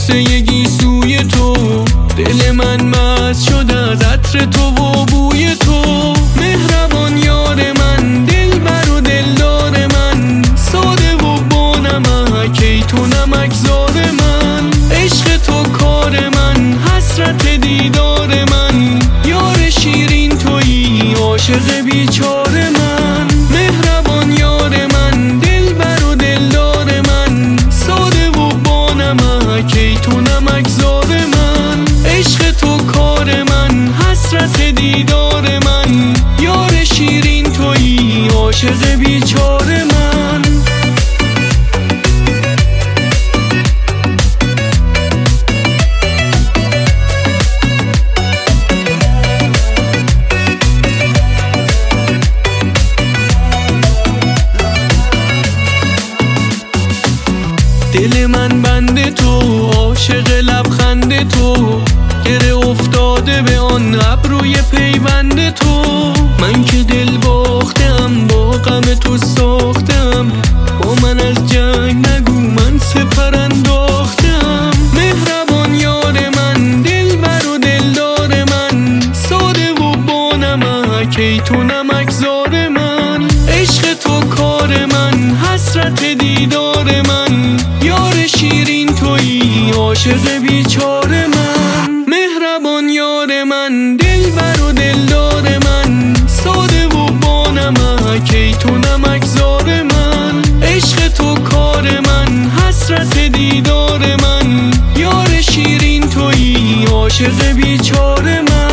قصه گیسوی تو. دل من مست شد از عطر تو و بوی تو. مهربان یار من، دلبر و دلدار من، ساده و با نمک ای تو نمکزار من. عشق تو کار من، حسرت دیدار من، یار شیرین تویی عاشق بیچار من. مهربان یار من، دلبر و دلدار من، ساده و با نمک ای تو نمکزار من. عشق تو کار من، حسرت دیدار من، یار شیرین تویی عاشق بیچار من. دل من بند تو، عاشق لبخند تو، گره افتاده به آن ابروی پیوند تو. من که دل باختم، با غم تو ساختم، با من از جنگ نگو من سپر انداختم. مهربان یار من، دلبر و دلدار من، ساده و با نمک ای تو نمکزار من. عشق تو کار من، حسرت دیدار من، یار شیرین تویی عاشق بیچار من. مهربان یار من، دلبر و دلدار من، ساده و با نمک ای تو نمکزار من. عشق تو کار من، حسرت دیدار من، یار شیرین تویی عاشق بیچار من.